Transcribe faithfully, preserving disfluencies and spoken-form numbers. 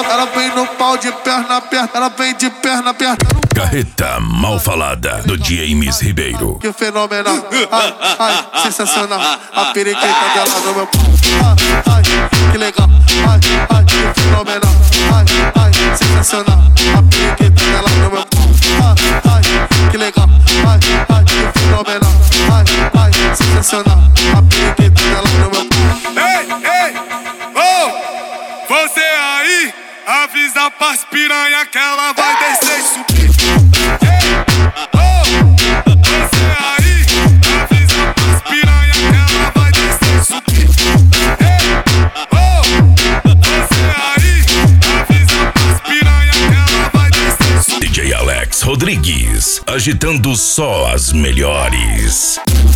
ela, ela vem no pau de perna aberta, ela vem de perna aberta. Carreta mal falada do D J Miss Ribeiro. Que fenomenal, ai, ai, sensacional. A periquita dela no meu pau. Ai, ai, que legal, ai, ai, que fenomenal. Ai, ai, sensacional. A periquita dela no meu pau. Ai, ai, que legal, ai, ai, que fenomenal. Ai, ai, sensacional. A periquita dela no meu pau. Ei, ei, oh, você aí, avisa pras piranha que ela vai descer e subir. Ei, oh, você aí, avisa pras piranha que ela vai descer e subir. Ei, oh, você aí, avisa pras piranha que ela vai descer e subir. D J Alex Rodrigues, agitando só as melhores.